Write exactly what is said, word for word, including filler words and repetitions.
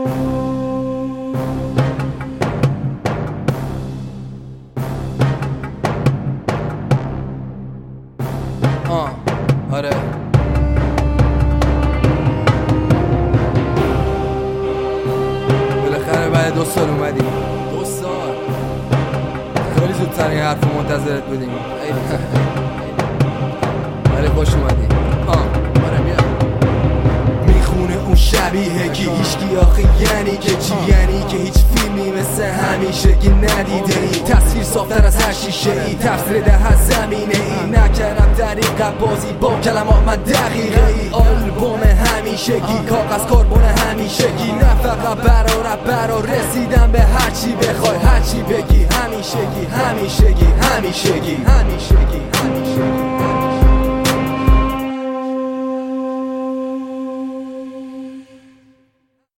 آه آره بالاخره بعد دو سال اومدی. دو سال خیلی زودتر این حرف منتظرت بودیم. ولی خوش اومدی. آه آره بیا. میخونه اون شبیه کی هیچکی آخه یعنی که چی؟ یعنی که هیچ فیلمی مثل همیشه که ندیده ای. تصویر صافتر از هر شیشه ای، تفسیر در هر زمینه ای. نکردم طریقت بازی با کلمات من دقیقه ای. آلبوم همیشگی کاغذ